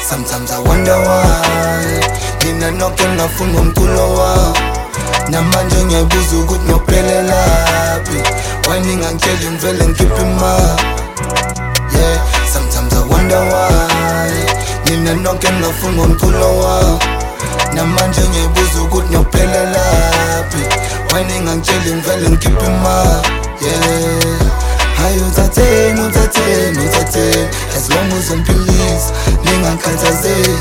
Sometimes I wonder why nina noke ngafuna umculo wami namanje ngiyabuza ukuthi ngiyophelela laphi why ningangitsheli ngivele ngikhiphe imali. Yeah, sometimes I wonder why nina noke ngafuna umculo wami namanje ngiyabuza ukuthi ngiyophelela laphi why ningangitsheli ngivele ngikhiphe imali. Yeah, uthatheni as long as ungiphilisa ningangikhathazeli.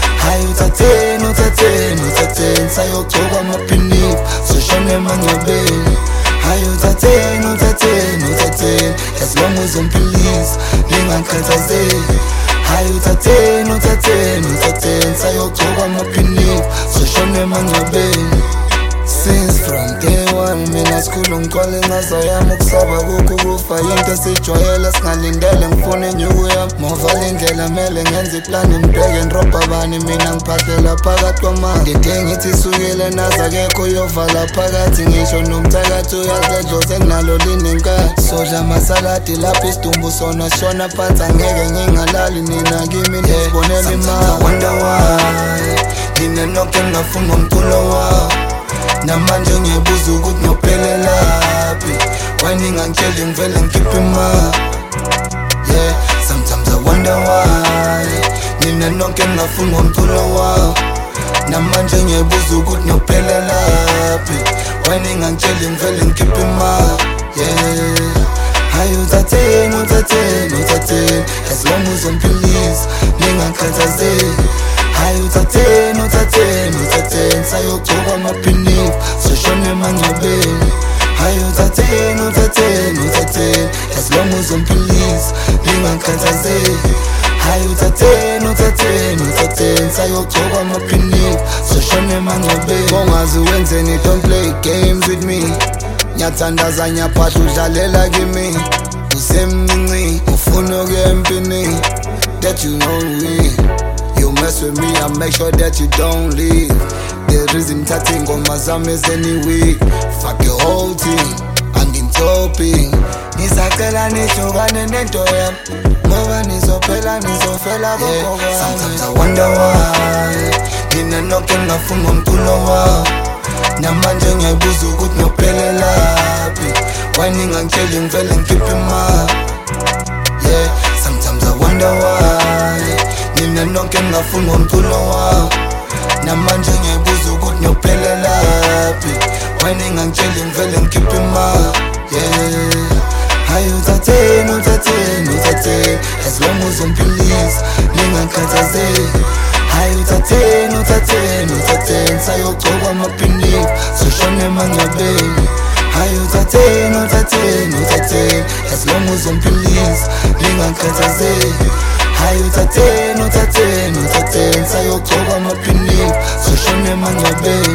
Uthatheni sayogcoka amaphiniphu soshone mangcwabeni. Uthatheni as long as ungiphilisa ningangikhathazeli. Uthatheni sayogcoka amaphiniphu soshone mangcwabeni. Since from day one mina sikhulu ngicwale ngazayama ukusaba kukho kufa yinto esijwayele singalindele ngifune inyuku yami movala indlela mele ngenze iplani ngibheke nrobha bani mina ngiphathela phakathi kwamanga ngide ngithi sukile nazi akekho yovala phakathi ngisho nomthakathi uyasedlo senginalo linenkani sodla amasaladi lapho isidumbu sona shona phansi angeke ngingalali nina kimi nisibonela imali. Wonder why nina noke ngafuna umculo wami namanje ngiyabuza ukuthi ngiyophelela laphi why ningangitsheli ngivele ngikhiphe imali. Yeah, sometimes I wonder why nina noke ngafuna umculo wami namanje ngiyabuza ukuthi ngiyophelela laphi why ningangitsheli ngivele ngikhiphe imali. Yeah, uthatheni as long as ungiphilisa ningangikhathazeli. Uthatheni sayogcoka amaphiniphu soshone mangcwabeni. Uthatheni as long as ungiphilisa ningangikhathazeli. Uthatheni sayogcoka amaphiniphu soshone mangcwabeni. Bongazi wenzeni, don't play games with me. Ngiyathandaza ngiyaphatha udlalela kimi usemncinci ufuna ukuya empini. That you know me, you mess with me, I make sure that you don't leave. The reason ngithatha ingoma zami is anyway fuck your whole team, angintophi. Ngisacela nihlukane nento yami ngoba nizofela kokho kwami. Sometimes I wonder why nina noke ngafuna umculo wami namanje ngiyabuza ukuthi ngiyophelela laphi why ningangitsheli ngivele ngikhiphe imali. Yeah, sometimes I wonder why nina noke ngafuna umculo wami namanje ngiyabuza ukuthi ngiyophelela laphi why ningangitsheli ngivele ngikhiphe imali. Yeah, uthatheni as long as ungiphilisa ningangikhathazeli. Uthatheni sayogcoka amaphiniphu soshone mangcwabeni. Uthatheni as long as ungiphilisa ningangikhathazeli. Uthatheni sayogcoka amaphiniphu soshone mangcwabeni.